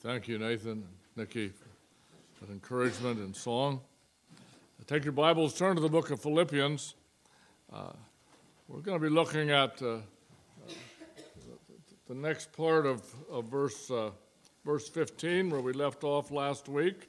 Thank you, Nathan and Nikki, for that encouragement and song. Take your Bibles, turn to the book of Philippians. We're going to be looking at the next part of verse 15, where we left off last week.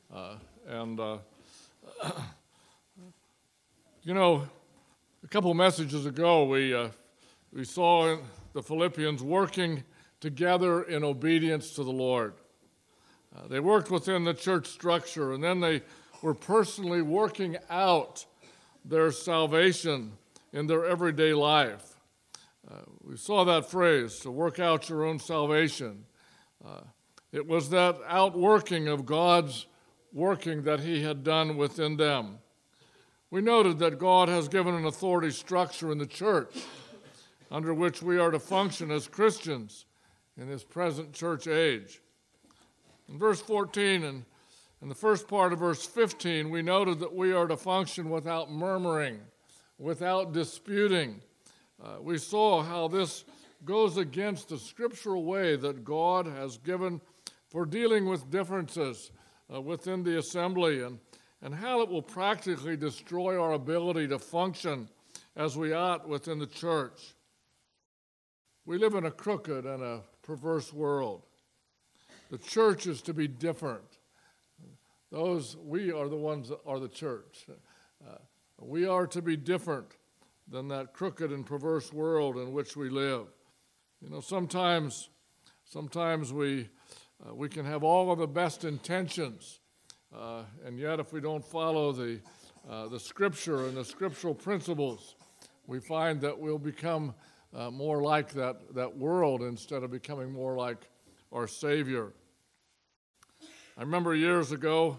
A couple messages ago, we saw the Philippians working together in obedience to the Lord. They worked within the church structure, and then they were personally working out their salvation in their everyday life. We saw that phrase, to work out your own salvation. It was that outworking of God's working that he had done within them. We noted that God has given an authority structure in the church under which we are to function as Christians in this present church age. In verse 14 and in the first part of verse 15, we noted that we are to function without murmuring, without disputing. We saw how this goes against the scriptural way that God has given for dealing with differences within the assembly, and how it will practically destroy our ability to function as we ought within the church. We live in a crooked and a perverse world. The church is to be different. We are the ones that are the church. We are to be different than that crooked and perverse world in which we live. Sometimes we can have all of the best intentions, and yet if we don't follow the scripture and the scriptural principles, we find that we'll become more like that world instead of becoming more like our Savior. I remember years ago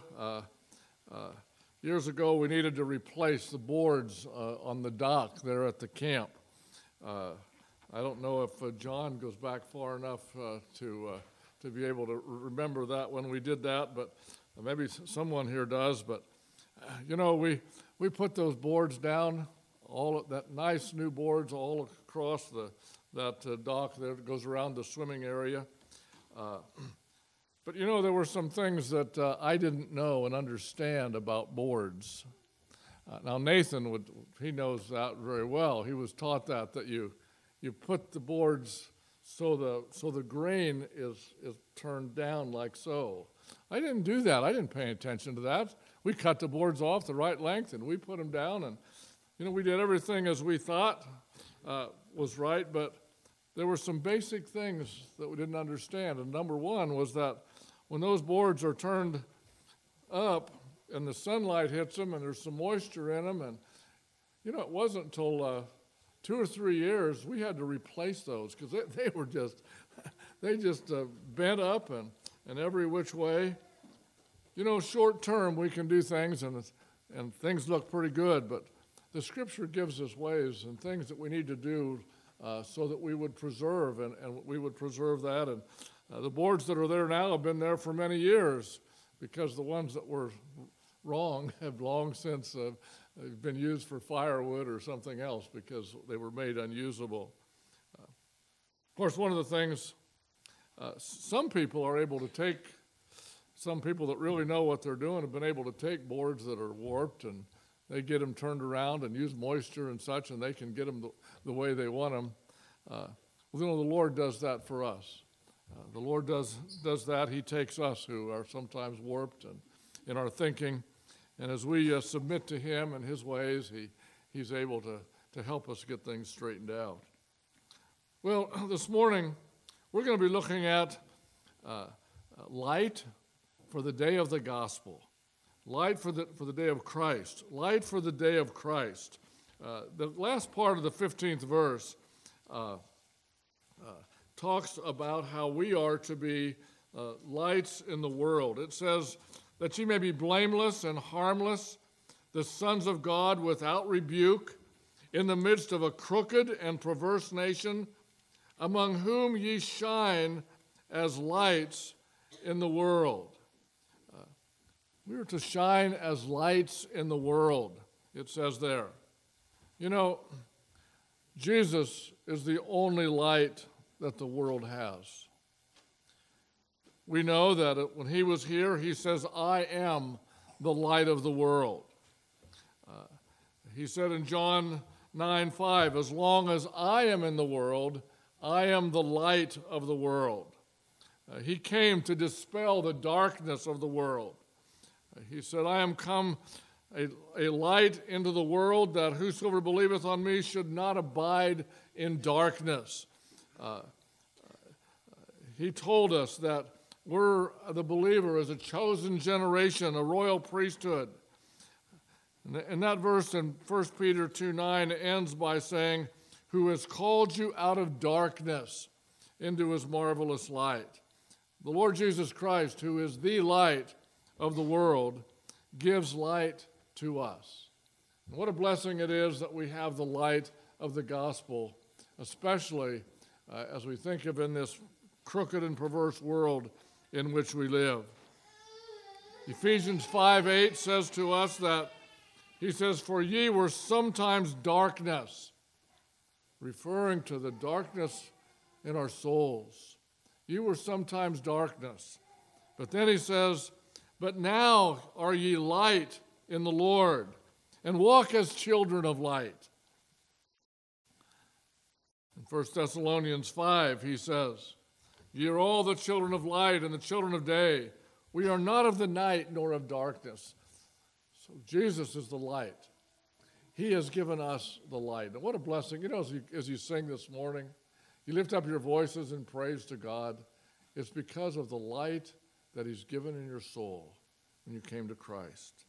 we needed to replace the boards on the dock there at the camp. I don't know if John goes back far enough to be able to remember that when we did that, but maybe someone here does. But we put those boards down, all of that nice new boards all across that dock there that goes around the swimming area. But there were some things that I didn't know and understand about boards. Now Nathan he knows that very well. He was taught that you put the boards so the grain is turned down like so. I didn't do that. I didn't pay attention to that. We cut the boards off the right length and we put them down, and we did everything as we thought was right, but there were some basic things that we didn't understand. And number one was that when those boards are turned up and the sunlight hits them and there's some moisture in them, and it wasn't until 2 or 3 years we had to replace those because they just bent up and every which way. Short term we can do things and things look pretty good, but the Scripture gives us ways and things that we need to do so that we would preserve, and we would preserve that. And the boards that are there now have been there for many years because the ones that were wrong have long since been used for firewood or something else because they were made unusable. Of course, one of the things, some people that really know what they're doing have been able to take boards that are warped and they get them turned around and use moisture and such, and they can get them the way they want them. The Lord does that for us. The Lord does that. He takes us who are sometimes warped and in our thinking, and as we submit to Him and His ways, He's able to help us get things straightened out. Well, this morning we're going to be looking at light for the day of the gospel. Light for the day of Christ. Light for the day of Christ. The last part of the 15th verse talks about how we are to be lights in the world. It says that ye may be blameless and harmless, the sons of God without rebuke, in the midst of a crooked and perverse nation, among whom ye shine as lights in the world. We are to shine as lights in the world, it says there. Jesus is the only light that the world has. we know that when he was here, he says, I am the light of the world. He said in John 9:5, as long as I am in the world, I am the light of the world. He came to dispel the darkness of the world. He said, I am come a light into the world, that whosoever believeth on me should not abide in darkness. He told us that the believer is a chosen generation, a royal priesthood. And that verse in 1 Peter 2:9 ends by saying, who has called you out of darkness into his marvelous light. The Lord Jesus Christ, who is the light of the world, gives light to us. And what a blessing it is that we have the light of the gospel, especially as we think of in this crooked and perverse world in which we live. Ephesians 5:8 says to us that, he says, for ye were sometimes darkness, referring to the darkness in our souls. You were sometimes darkness. But then he says, but now are ye light in the Lord, and walk as children of light. In 1 Thessalonians 5, he says, ye are all the children of light and the children of day. We are not of the night nor of darkness. So Jesus is the light. He has given us the light. And what a blessing. You know, as you sing this morning, you lift up your voices in praise to God. It's because of the light that he's given in your soul when you came to Christ.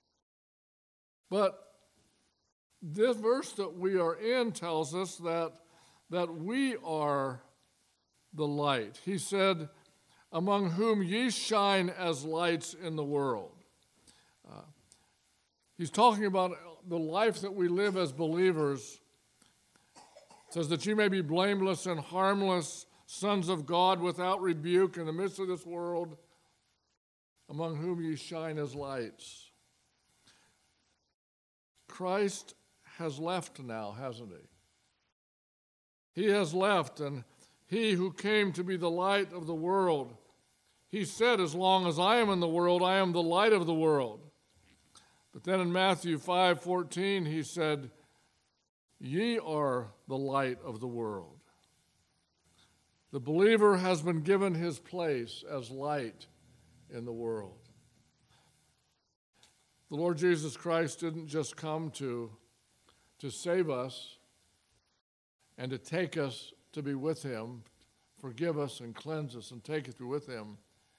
But this verse that we are in tells us that we are the light. He said, among whom ye shine as lights in the world. He's talking about the life that we live as believers. It says that you may be blameless and harmless, sons of God without rebuke in the midst of this world, among whom ye shine as lights. Christ has left now, hasn't he? He has left, and he who came to be the light of the world, he said, as long as I am in the world, I am the light of the world. But then in Matthew 5:14, he said, ye are the light of the world. The believer has been given his place as light in the world. The Lord Jesus Christ didn't just come to save us and to take us to be with him, forgive us and cleanse us and take us to be with him.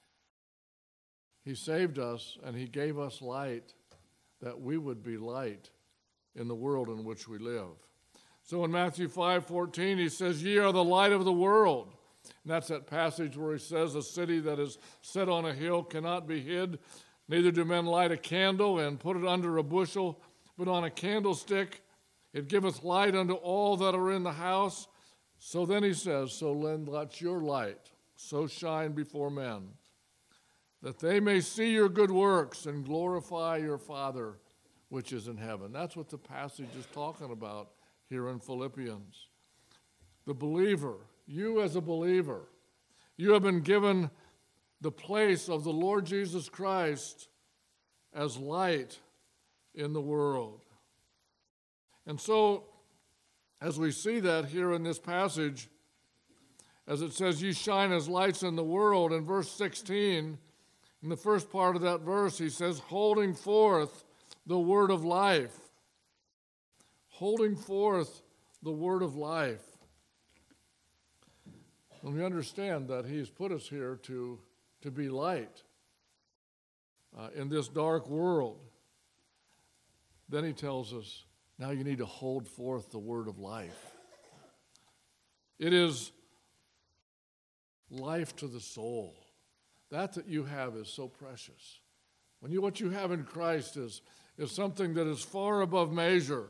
He saved us and he gave us light, that we would be light in the world in which we live. So in Matthew 5:14, he says, ye are the light of the world. And that's that passage where he says, a city that is set on a hill cannot be hid. Neither do men light a candle and put it under a bushel, but on a candlestick. It giveth light unto all that are in the house. So then he says, so let your light so shine before men, that they may see your good works and glorify your Father which is in heaven. That's what the passage is talking about here in Philippians. The believer, you as a believer, you have been given the place of the Lord Jesus Christ as light in the world. And so, as we see that here in this passage, as it says, you shine as lights in the world, in verse 16, in the first part of that verse, he says, holding forth the word of life. Holding forth the word of life. And we understand that he's put us here to be light in this dark world. Then he tells us, now you need to hold forth the word of life. It is life to the soul. That you have is so precious. What you have in Christ is something that is far above measure.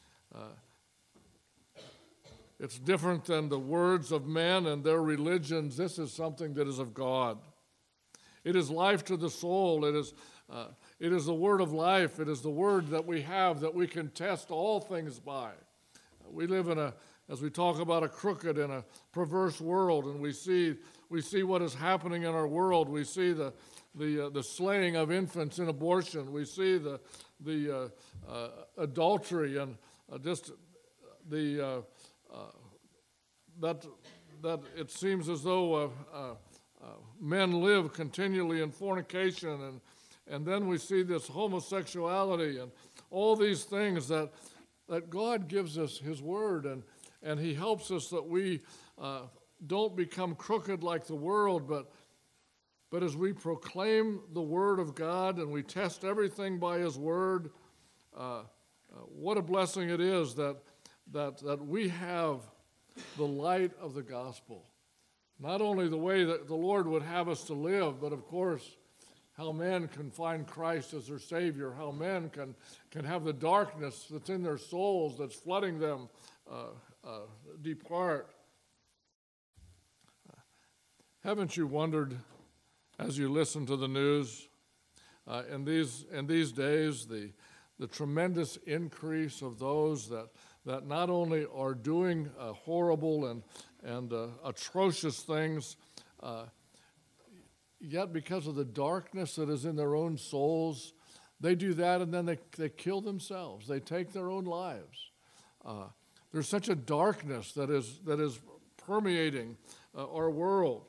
It's different than the words of men and their religions. This is something that is of God. It is life to the soul. It is the word of life. It is the word that we have that we can test all things by. We live in as we talk about a crooked and a perverse world, and we see what is happening in our world. We see the slaying of infants in abortion. We see the adultery and just the that it seems as though men live continually in fornication, and then we see this homosexuality and all these things that God gives us His Word, and He helps us that we don't become crooked like the world, but as we proclaim the Word of God and we test everything by His Word, what a blessing it is that we have the light of the gospel. Not only the way that the Lord would have us to live, but of course, how men can find Christ as their Savior, how men can have the darkness that's in their souls that's flooding them depart. Haven't you wondered, as you listen to the news, in these days, the tremendous increase of those that not only are doing horrible and atrocious things, yet because of the darkness that is in their own souls, they do that and then they kill themselves. They take their own lives. There's such a darkness that is permeating our world.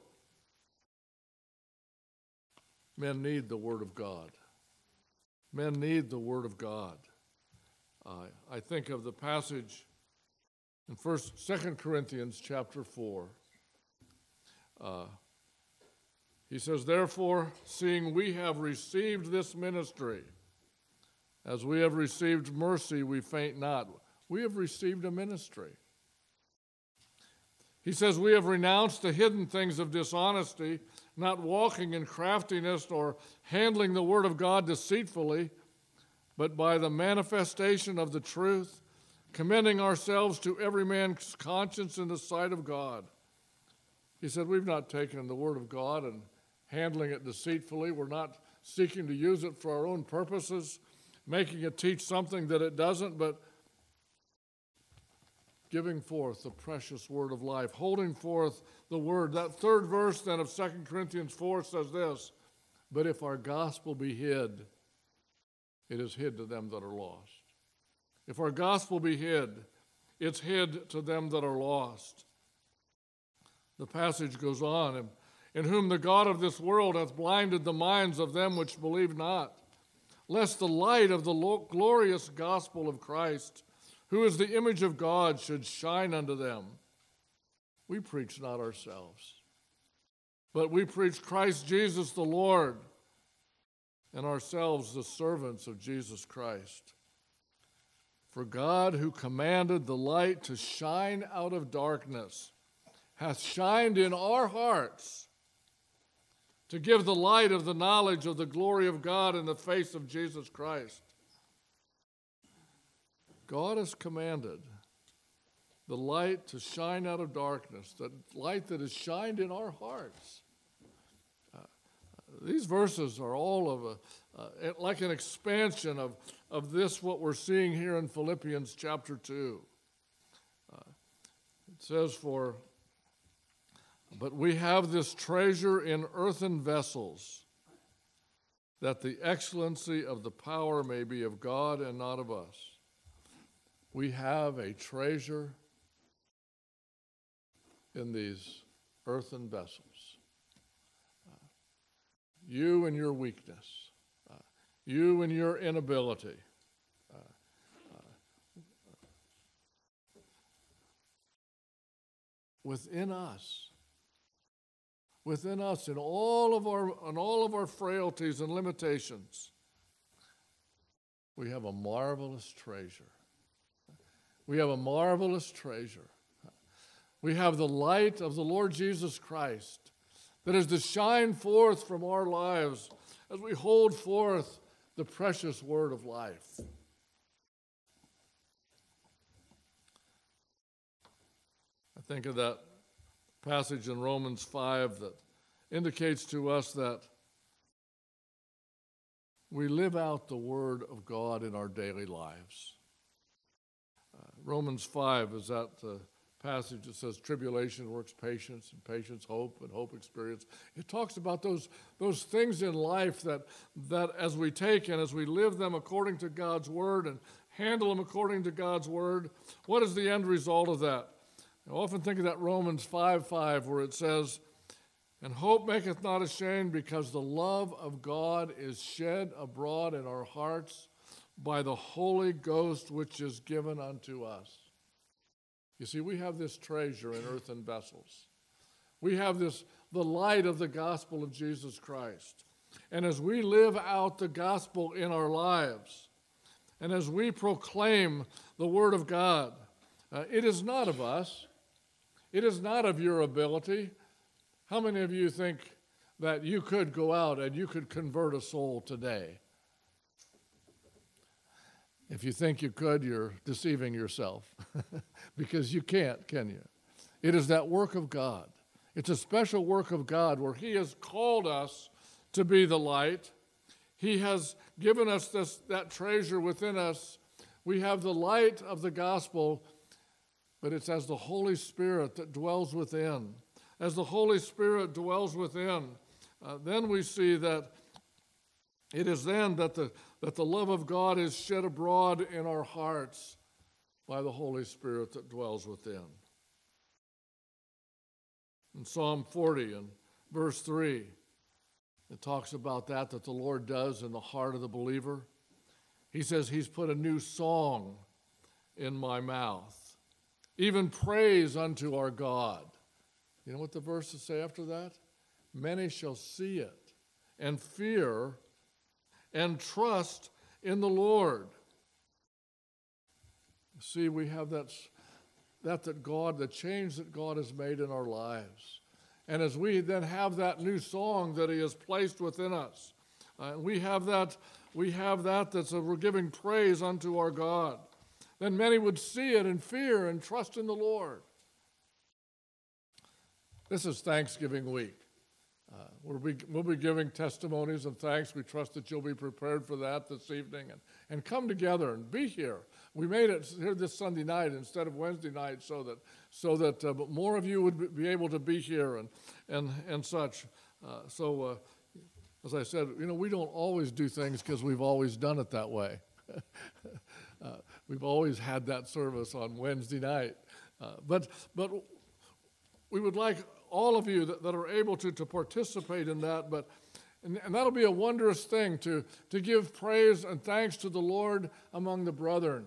Men need the Word of God. Men need the Word of God. I think of the passage in 2 Corinthians chapter 4. He says, "Therefore, seeing we have received this ministry, as we have received mercy, we faint not." We have received a ministry. He says, "We have renounced the hidden things of dishonesty, not walking in craftiness or handling the word of God deceitfully, but by the manifestation of the truth, commending ourselves to every man's conscience in the sight of God." He said, we've not taken the word of God and handling it deceitfully. We're not seeking to use it for our own purposes, making it teach something that it doesn't, but giving forth the precious word of life, holding forth the word. That third verse then of 2 Corinthians 4 says this, "But if our gospel be hid, it is hid to them that are lost." If our gospel be hid, it's hid to them that are lost. The passage goes on, "In whom the God of this world hath blinded the minds of them which believe not, lest the light of the glorious gospel of Christ, who is the image of God, should shine unto them. We preach not ourselves, but we preach Christ Jesus the Lord, and ourselves the servants of Jesus Christ. For God, who commanded the light to shine out of darkness, hath shined in our hearts to give the light of the knowledge of the glory of God in the face of Jesus Christ." God has commanded the light to shine out of darkness, the light that has shined in our hearts. These verses are all of like an expansion of this, what we're seeing here in Philippians chapter 2. It says, "But we have this treasure in earthen vessels, that the excellency of the power may be of God and not of us." We have a treasure in these earthen vessels. You and your weakness, you and your inability, within us in all of our frailties and limitations, we have a marvelous treasure. We have a marvelous treasure. We have the light of the Lord Jesus Christ that is to shine forth from our lives as we hold forth the precious word of life. I think of that passage in Romans 5 that indicates to us that we live out the word of God in our daily lives. Romans 5 is that passage that says tribulation works patience, and patience hope, and hope experience. It talks about those things in life that as we take and as we live them according to God's word and handle them according to God's word, what is the end result of that? I often think of that Romans 5:5 where it says, "And hope maketh not ashamed, because the love of God is shed abroad in our hearts by the Holy Ghost which is given unto us." You see, we have this treasure in earthen vessels. We have the light of the gospel of Jesus Christ. And as we live out the gospel in our lives, and as we proclaim the word of God, it is not of us. It is not of your ability. How many of you think that you could go out and you could convert a soul today? If you think you could, you're deceiving yourself because you can't, can you? It is that work of God. It's a special work of God where He has called us to be the light. He has given us that treasure within us. We have the light of the gospel, but it's as the Holy Spirit that dwells within. As the Holy Spirit dwells within, then we see that it is then that the love of God is shed abroad in our hearts by the Holy Spirit that dwells within. In Psalm 40 and verse 3, it talks about that the Lord does in the heart of the believer. He says, He's put a new song in my mouth, even praise unto our God. You know what the verses say after that? Many shall see it and fear and trust in the Lord. See, we have that God, the change that God has made in our lives. And as we then have that new song that He has placed within us, we have that that's we're giving praise unto our God. Then many would see it and fear and trust in the Lord. This is Thanksgiving week. We'll be giving testimonies and thanks. We trust that you'll be prepared for that this evening and come together and be here. We made it here this Sunday night instead of Wednesday night so that more of you would be able to be here and such. As I said, we don't always do things because we've always done it that way. We've always had that service on Wednesday night. But we would like all of you that are able to participate in that, and that'll be a wondrous thing to give praise and thanks to the Lord among the brethren.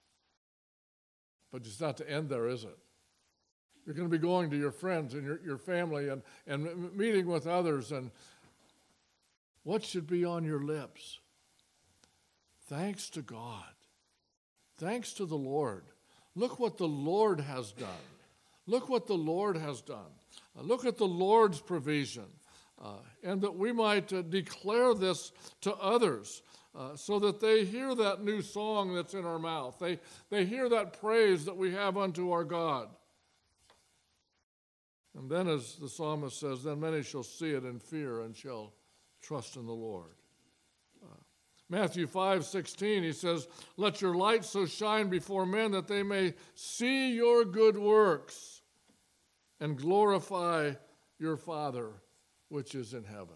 But it's not to end there, is it? You're going to be going to your friends and your family and meeting with others, and what should be on your lips? Thanks to God. Thanks to the Lord. Look what the Lord has done. Look what the Lord has done. Look at the Lord's provision, and that we might declare this to others so that they hear that new song that's in our mouth. They hear that praise that we have unto our God. And then, as the psalmist says, then many shall see it in fear and shall trust in the Lord. Matthew 5:16, he says, let your light so shine before men that they may see your good works and glorify your Father which is in heaven.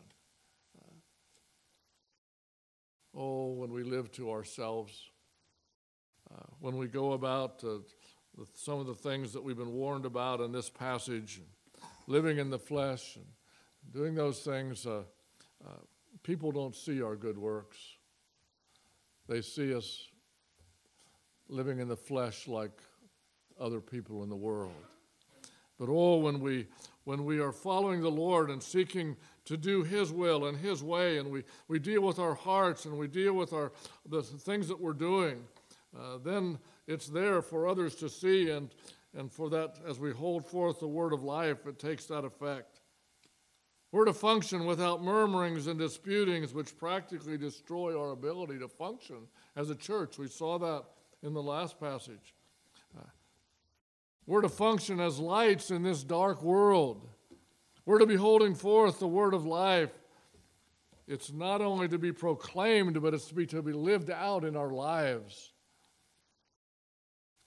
When we live to ourselves, when we go about some of the things that we've been warned about in this passage, living in the flesh and doing those things, people don't see our good works. They see us living in the flesh like other people in the world. But when we are following the Lord and seeking to do His will and His way, and we deal with our hearts and we deal with the things that we're doing, then it's there for others to see, and for that, as we hold forth the word of life, it takes that effect. We're to function without murmurings and disputings, which practically destroy our ability to function as a church. We saw that in the last passage. We're to function as lights in this dark world. We're to be holding forth the word of life. It's not only to be proclaimed, but it's to be lived out in our lives.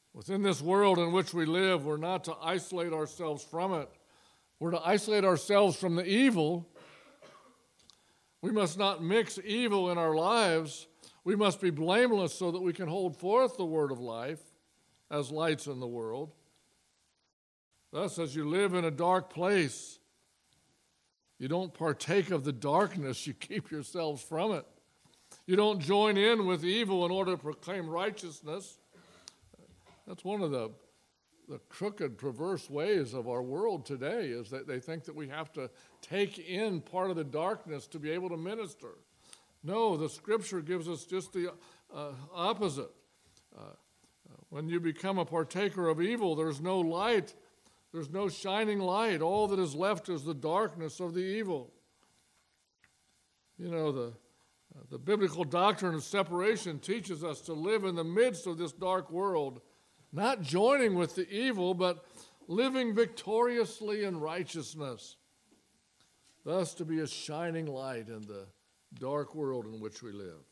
Within this world in which we live, we're not to isolate ourselves from it. We're to isolate ourselves from the evil. We must not mix evil in our lives. We must be blameless so that we can hold forth the word of life as lights in the world. Thus, as you live in a dark place, you don't partake of the darkness, you keep yourselves from it. You don't join in with evil in order to proclaim righteousness. That's one of the crooked, perverse ways of our world today, is that they think that we have to take in part of the darkness to be able to minister. No, the Scripture gives us just the opposite. When you become a partaker of evil, there's no light. There's no shining light. All that is left is the darkness of the evil. You know, the biblical doctrine of separation teaches us to live in the midst of this dark world, not joining with the evil, but living victoriously in righteousness, thus to be a shining light in the dark world in which we live.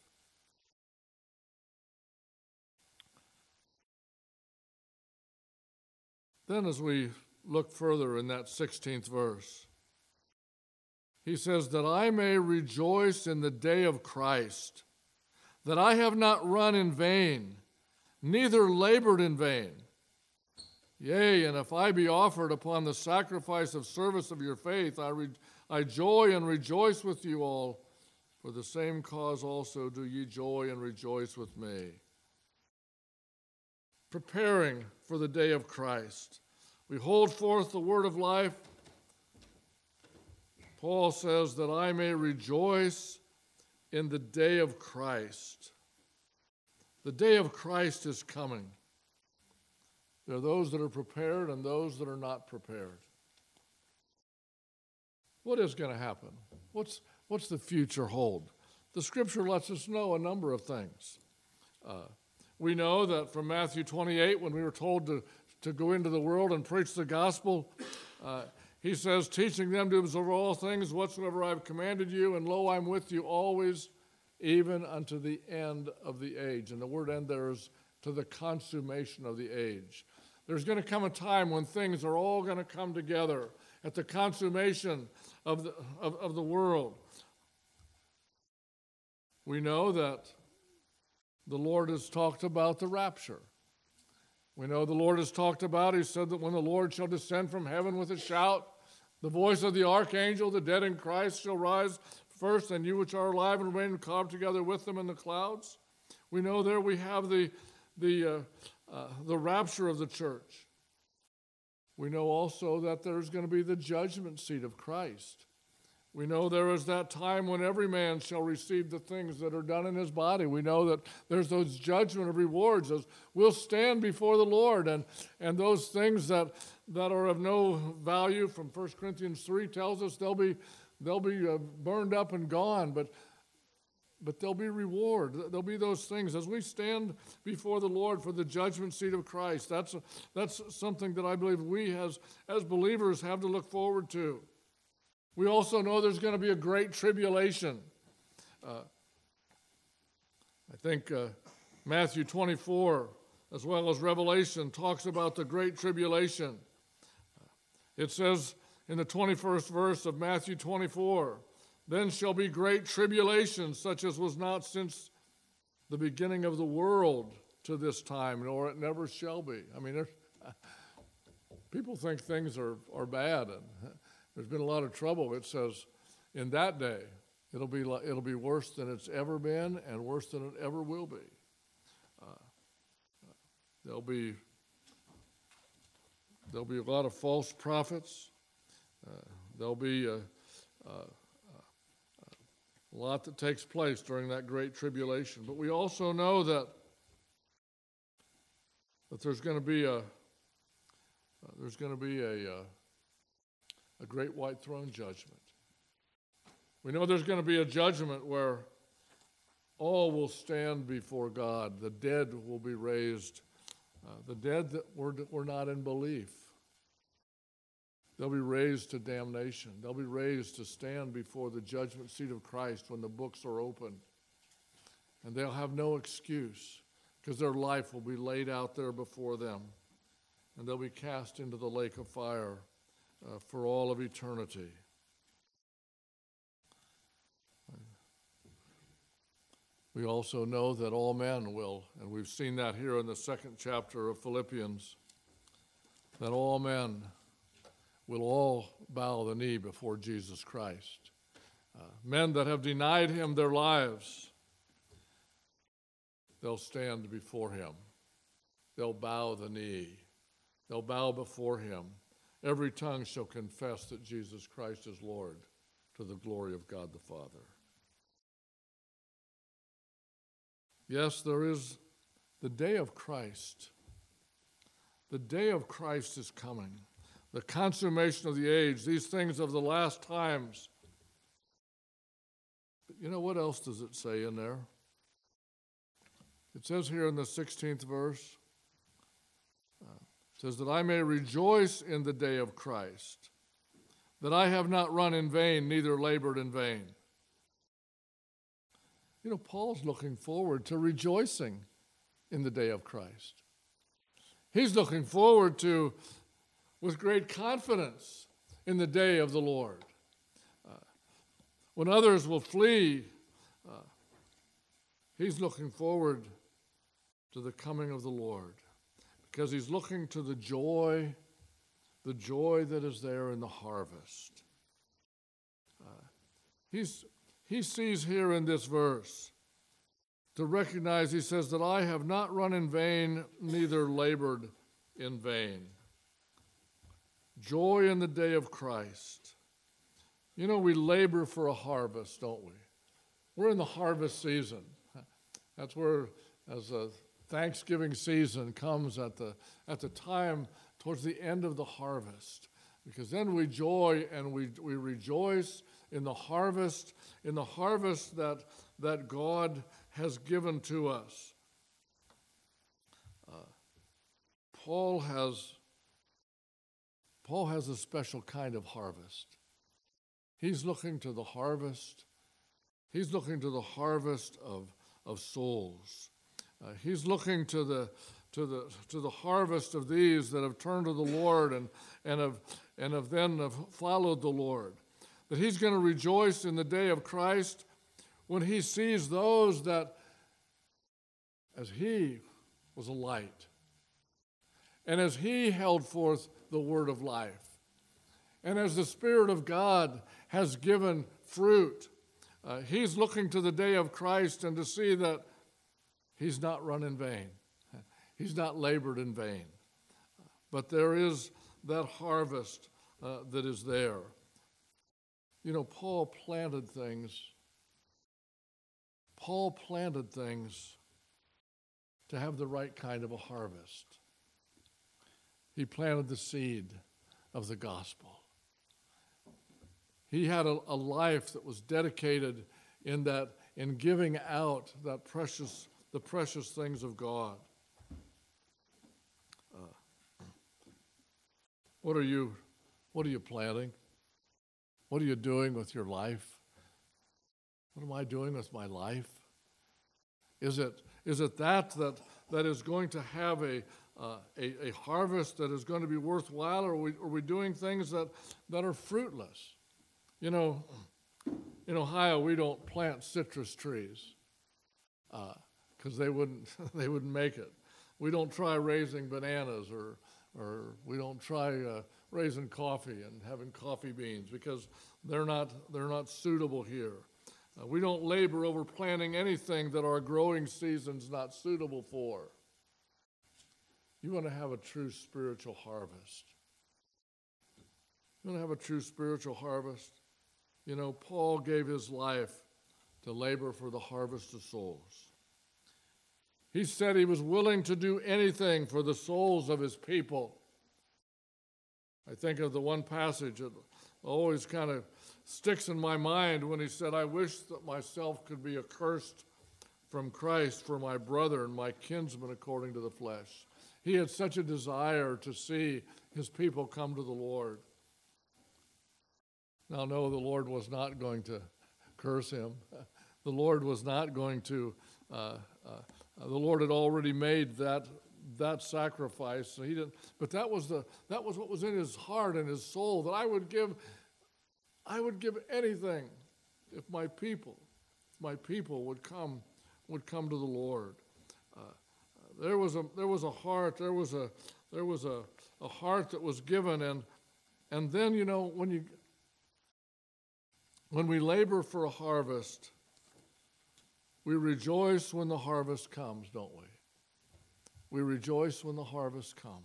Then as we look further in that 16th verse, he says, that I may rejoice in the day of Christ, that I have not run in vain, neither labored in vain. Yea, and if I be offered upon the sacrifice of service of your faith, I joy and rejoice with you all. For the same cause also do ye joy and rejoice with me. Preparing for the day of Christ. We hold forth the word of life. Paul says that I may rejoice in the day of Christ. The day of Christ is coming. There are those that are prepared and those that are not prepared. What is going to happen? What's the future hold? The Scripture lets us know a number of things. We know that from Matthew 28, when we were told to go into the world and preach the gospel, he says, teaching them to observe all things whatsoever I have commanded you, and lo, I'm with you always, even unto the end of the age. And the word end there is to the consummation of the age. There's going to come a time when things are all going to come together at the consummation of the world. We know that the Lord has talked about the rapture. We know the Lord has talked about, he said that when the Lord shall descend from heaven with a shout, the voice of the archangel, the dead in Christ shall rise first, and you which are alive and remain caught together with them in the clouds. We know there we have the rapture of the church. We know also that there's going to be the judgment seat of Christ. We know there is that time when every man shall receive the things that are done in his body. We know that there's those judgment of rewards. We'll stand before the Lord, and those things that are of no value from 1 Corinthians 3 tells us they'll be burned up and gone, but there'll be reward. There'll be those things. As we stand before the Lord for the judgment seat of Christ, that's something that I believe we as believers have to look forward to. We also know there's going to be a great tribulation. I think Matthew 24, as well as Revelation, talks about the great tribulation. It says in the 21st verse of Matthew 24, then shall be great tribulation, such as was not since the beginning of the world to this time, nor it never shall be. I mean, people think things are bad, and there's been a lot of trouble. It says, in that day, it'll be worse than it's ever been and worse than it ever will be. There'll be a lot of false prophets. There'll be a lot that takes place during that great tribulation. But we also know that there's going to be a great white throne judgment. We know there's going to be a judgment where all will stand before God. The dead will be raised. The dead that were not in belief. They'll be raised to damnation. They'll be raised to stand before the judgment seat of Christ when the books are opened. And they'll have no excuse because their life will be laid out there before them, and they'll be cast into the lake of fire for all of eternity. We also know that all men will, and we've seen that here in the 2nd chapter of Philippians, that all men will all bow the knee before Jesus Christ. Men that have denied him their lives, they'll stand before him. They'll bow the knee. They'll bow before him. Every tongue shall confess that Jesus Christ is Lord, to the glory of God the Father. Yes, there is the day of Christ. The day of Christ is coming. The consummation of the age, these things of the last times. But you know what else does it say in there? It says here in the 16th verse, it says that I may rejoice in the day of Christ, that I have not run in vain, neither labored in vain. You know, Paul's looking forward to rejoicing in the day of Christ. He's looking forward to, with great confidence, in the day of the Lord. When others will flee, he's looking forward to the coming of the Lord, because he's looking to the joy that is there in the harvest. He sees here in this verse to recognize, he says, that I have not run in vain, neither labored in vain. Joy in the day of Christ. You know, we labor for a harvest, don't we? We're in the harvest season. That's where, as a Thanksgiving season comes at the time towards the end of the harvest, because then we joy and we rejoice in the harvest that God has given to us. Paul has a special kind of harvest. He's looking to the harvest. He's looking to the harvest of souls. He's looking to the harvest of these that have turned to the Lord and have followed the Lord. That he's going to rejoice in the day of Christ when he sees those that, as he was a light, and as he held forth the word of life, and as the Spirit of God has given fruit, he's looking to the day of Christ and to see that he's not run in vain. He's not labored in vain. But there is that harvest that is there. You know, Paul planted things. Paul planted things to have the right kind of a harvest. He planted the seed of the gospel. He had a life that was dedicated in giving out the precious things of God. What are you planting? What are you doing with your life? What am I doing with my life? Is it that is going to have a harvest that is going to be worthwhile, or are we doing things that are fruitless? You know, in Ohio we don't plant citrus trees because they wouldn't make it. We don't try raising bananas, or we don't try raising coffee and having coffee beans, because they're not suitable here. We don't labor over planting anything that our growing season's not suitable for. You want to have a true spiritual harvest. You want to have a true spiritual harvest? You know, Paul gave his life to labor for the harvest of souls. He said he was willing to do anything for the souls of his people. I think of the one passage that always kind of sticks in my mind when he said, I wish that myself could be accursed from Christ for my brother and my kinsman according to the flesh. He had such a desire to see his people come to the Lord. Now, no, the Lord was not going to curse him. The Lord was not going to The Lord had already made that sacrifice. So he didn't, but that was what was in his heart and his soul, that I would give anything if my people would come to the Lord. There was a heart that was given, and then, you know, when we labor for a harvest, we rejoice when the harvest comes, don't we? We rejoice when the harvest comes.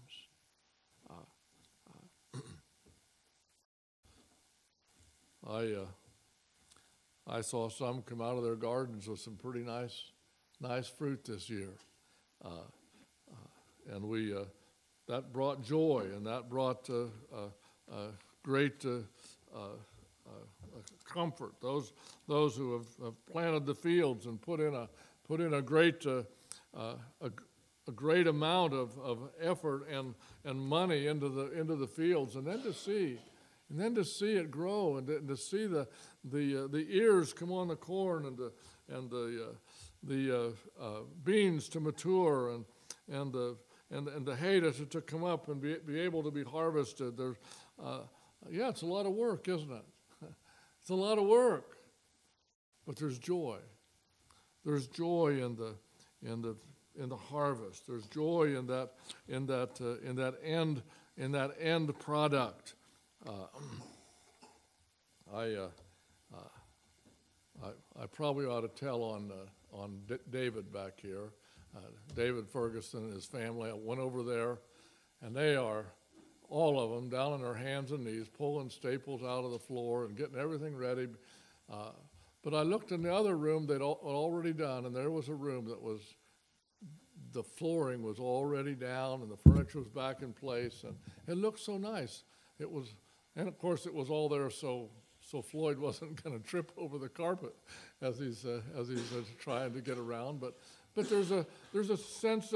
I saw some come out of their gardens with some pretty nice fruit this year, and that brought joy, and that brought great comfort. Those who have planted the fields and put in a great amount of effort and money into the fields, and then to see it grow, and to see the ears come on the corn, and the beans to mature, and the hay to come up and be able to be harvested. It's a lot of work, isn't it? It's a lot of work, but there's joy. There's joy in the harvest. There's joy in that end product. I probably ought to tell on David back here. David Ferguson and his family. I went over there, and they are, all of them, down on their hands and knees, pulling staples out of the floor and getting everything ready. But I looked in the other room they'd already done, and there was a room that the flooring was already down, and the furniture was back in place, and it looked so nice. And of course it was all there so Floyd wasn't going to trip over the carpet as he's trying to get around. But there's a sense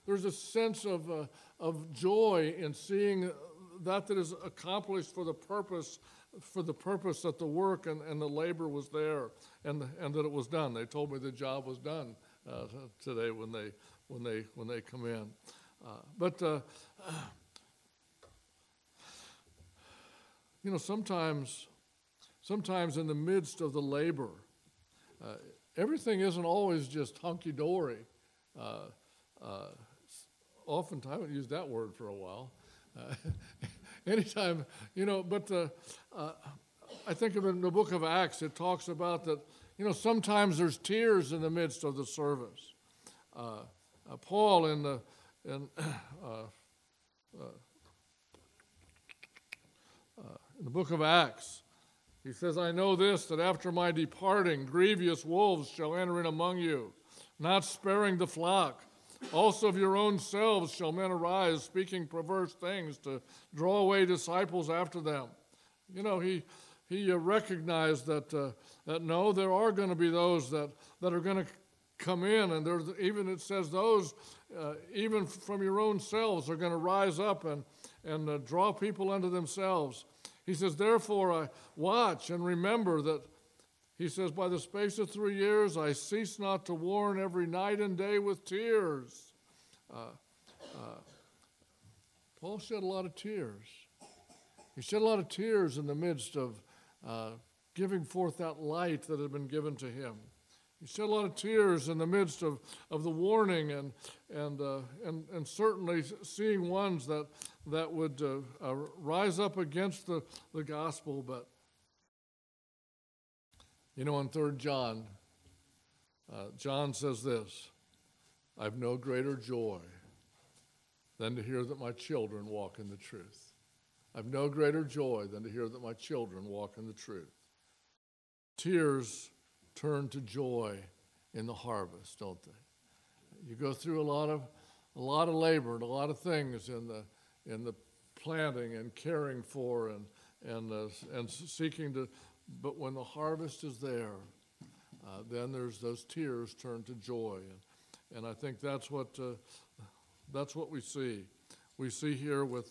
of joy in seeing that is accomplished for the purpose that the work and the labor was there, and that it was done. They told me the job was done today when they come in. But you know, sometimes in the midst of the labor, everything isn't always just hunky-dory. Oftentimes, I haven't used that word for a while. Anytime, you know, but I think of in the book of Acts, it talks about that, you know, sometimes there's tears in the midst of the service. Paul in the book of Acts, he says, I know this, that after my departing, grievous wolves shall enter in among you, not sparing the flock. Also of your own selves shall men arise, speaking perverse things to draw away disciples after them. You know, he recognized that no, there are going to be those that are going to come in, and there's even, it says, those even from your own selves are going to rise up and draw people unto themselves. He says, therefore, I watch and remember that, he says, by the space of 3 years, I cease not to warn every night and day with tears. Paul shed a lot of tears. He shed a lot of tears in the midst of giving forth that light that had been given to him. He shed a lot of tears in the midst of the warning and certainly seeing ones that would rise up against the gospel. But you know, in 3 John, John says this, I have no greater joy than to hear that my children walk in the truth. I have no greater joy than to hear that my children walk in the truth. Tears turn to joy in the harvest, don't they? You go through a lot of labor and a lot of things in the planting and caring for and seeking to. But when the harvest is there, then there's those tears turn to joy, and I think that's what we see. We see here with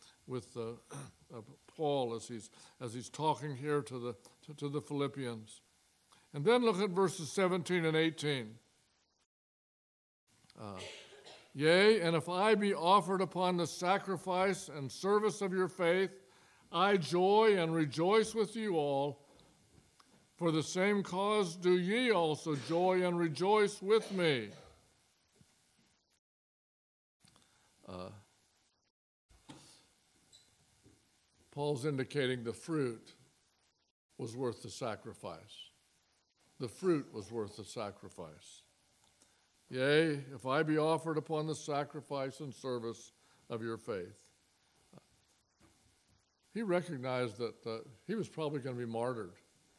Paul as he's talking here to the Philippians, and then look at verses 17 and 18. Yea, and if I be offered upon the sacrifice and service of your faith, I joy and rejoice with you all. For the same cause do ye also joy and rejoice with me. Paul's indicating the fruit was worth the sacrifice. The fruit was worth the sacrifice. Yea, if I be offered upon the sacrifice and service of your faith. He recognized that he was probably going to be martyred.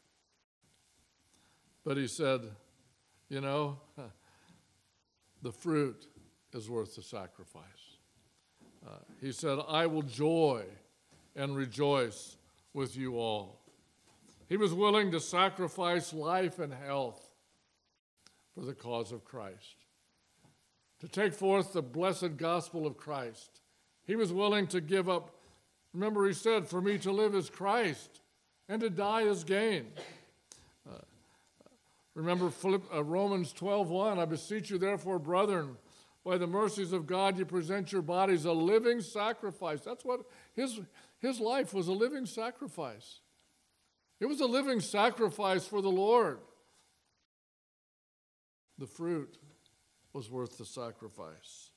But he said, you know, the fruit is worth the sacrifice. He said, I will joy and rejoice with you all. He was willing to sacrifice life and health for the cause of Christ, to take forth the blessed gospel of Christ. He was willing to give up. Remember, he said, for me to live is Christ, and to die is gain. Remember Romans 12:1, I beseech you therefore, brethren, by the mercies of God, you present your bodies a living sacrifice. That's what his life was, a living sacrifice. It was a living sacrifice for the Lord. The fruit was worth the sacrifice.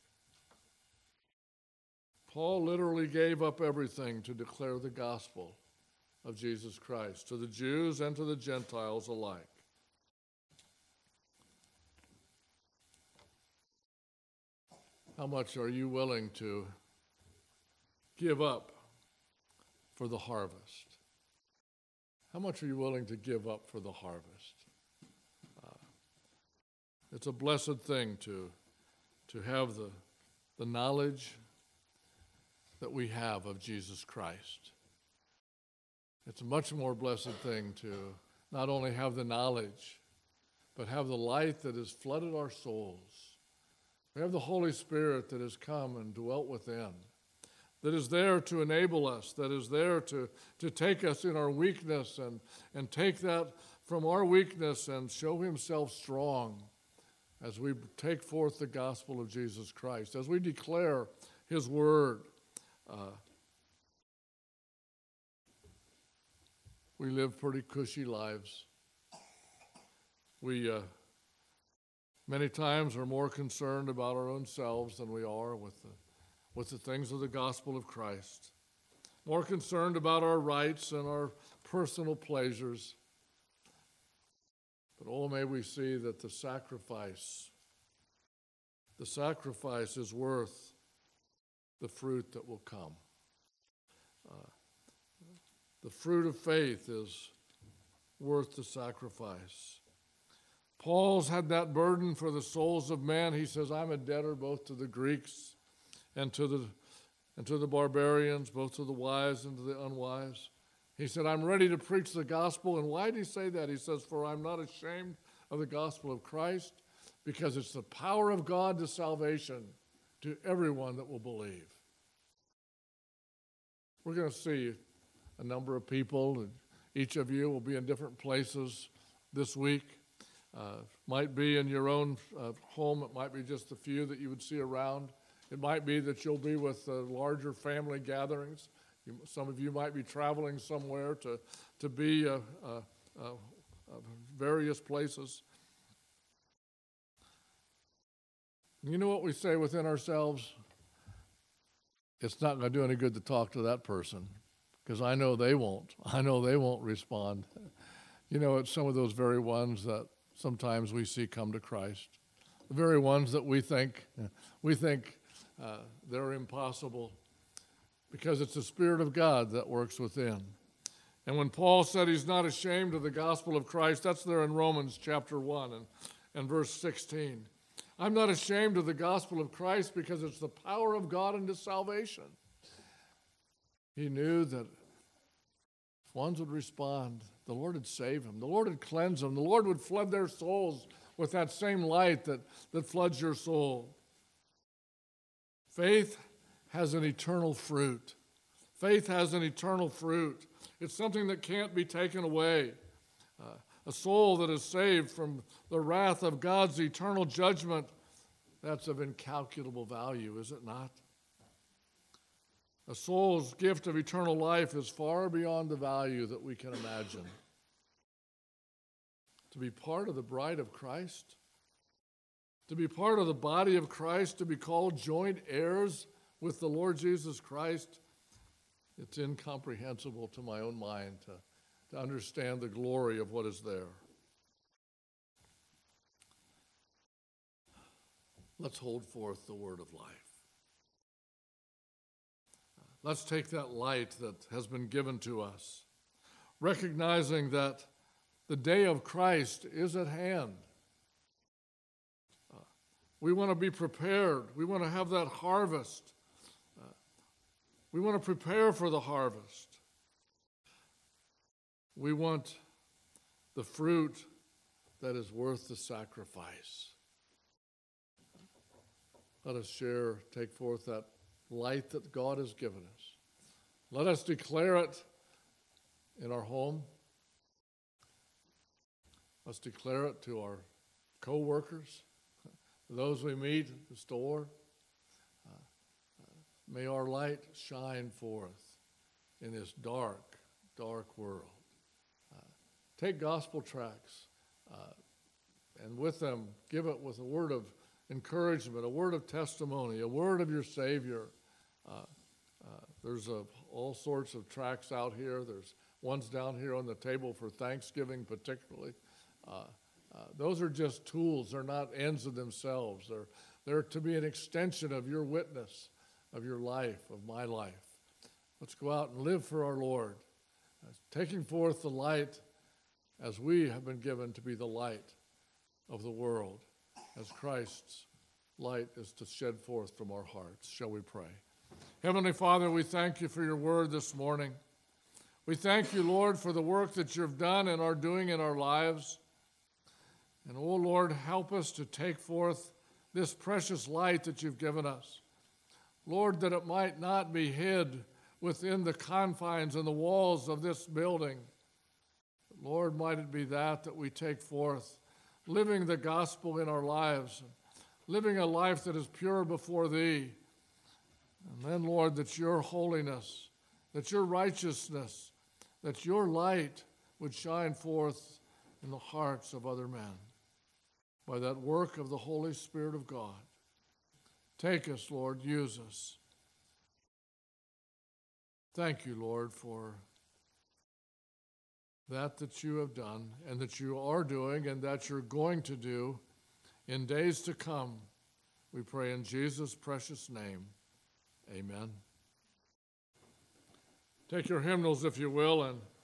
Paul literally gave up everything to declare the gospel of Jesus Christ to the Jews and to the Gentiles alike. How much are you willing to give up for the harvest? How much are you willing to give up for the harvest? It's a blessed thing to have the knowledge that we have of Jesus Christ. It's a much more blessed thing to not only have the knowledge, but have the light that has flooded our souls. We have the Holy Spirit that has come and dwelt within, that is there to enable us, that is there to take us in our weakness and take that from our weakness and show himself strong as we take forth the gospel of Jesus Christ, as we declare his word. We live pretty cushy lives. We many times are more concerned about our own selves than we are with the things of the gospel of Christ. More concerned about our rights and our personal pleasures. But oh, may we see that the sacrifice is worth the fruit that will come. The fruit of faith is worth the sacrifice. Paul's had that burden for the souls of men. He says, I'm a debtor both to the Greeks and to the barbarians, both to the wise and to the unwise. He said, I'm ready to preach the gospel. And why did he say that? He says, for I'm not ashamed of the gospel of Christ, because it's the power of God to salvation to everyone that will believe. We're going to see a number of people, and each of you will be in different places this week. Might be in your own home. It might be just a few that you would see around. It might be that you'll be with larger family gatherings. Some of you might be traveling somewhere to be various places. You know what we say within ourselves? It's not going to do any good to talk to that person, because I know they won't. I know they won't respond. You know, it's some of those very ones that sometimes we see come to Christ, the very ones that we think they're impossible, because it's the Spirit of God that works within. And when Paul said he's not ashamed of the gospel of Christ, that's there in Romans chapter 1 and verse 16. I'm not ashamed of the gospel of Christ because it's the power of God unto salvation. He knew that if ones would respond, the Lord would save them. The Lord would cleanse them. The Lord would flood their souls with that same light that floods your soul. Faith has an eternal fruit. Faith has an eternal fruit. It's something that can't be taken away. A soul that is saved from the wrath of God's eternal judgment that's of incalculable value, is it not? A soul's gift of eternal life is far beyond the value that we can imagine. To be part of the bride of Christ, to be part of the body of Christ, to be called joint heirs with the Lord Jesus Christ, it's incomprehensible to my own mind to understand the glory of what is there. Let's hold forth the word of life. Let's take that light that has been given to us, recognizing that the day of Christ is at hand. We want to be prepared. We want to have that harvest. We want to prepare for the harvest. We want the fruit that is worth the sacrifice. Let us take forth that light that God has given us. Let us declare it in our home. Let's declare it to our co-workers, those we meet at the store. May our light shine forth in this dark, dark world. Take gospel tracts and with them give it with a word of encouragement, a word of testimony, a word of your Savior. There's all sorts of tracts out here. There's ones down here on the table for Thanksgiving particularly. Those are just tools. They're not ends in themselves. They're to be an extension of your witness, of your life, of my life. Let's go out and live for our Lord, taking forth the light as we have been given to be the light of the world, as Christ's light is to shed forth from our hearts. Shall we pray? Heavenly Father, we thank you for your word this morning. We thank you, Lord, for the work that you've done and are doing in our lives. And, oh, Lord, help us to take forth this precious light that you've given us. Lord, that it might not be hid within the confines and the walls of this building. Lord, might it be that we take forth, living the gospel in our lives, living a life that is pure before thee. And then, Lord, that your holiness, that your righteousness, that your light would shine forth in the hearts of other men by that work of the Holy Spirit of God. Take us, Lord, use us. Thank you, Lord, for that you have done and that you are doing and that you're going to do in days to come. We pray in Jesus' precious name. Amen. Take your hymnals, if you will, and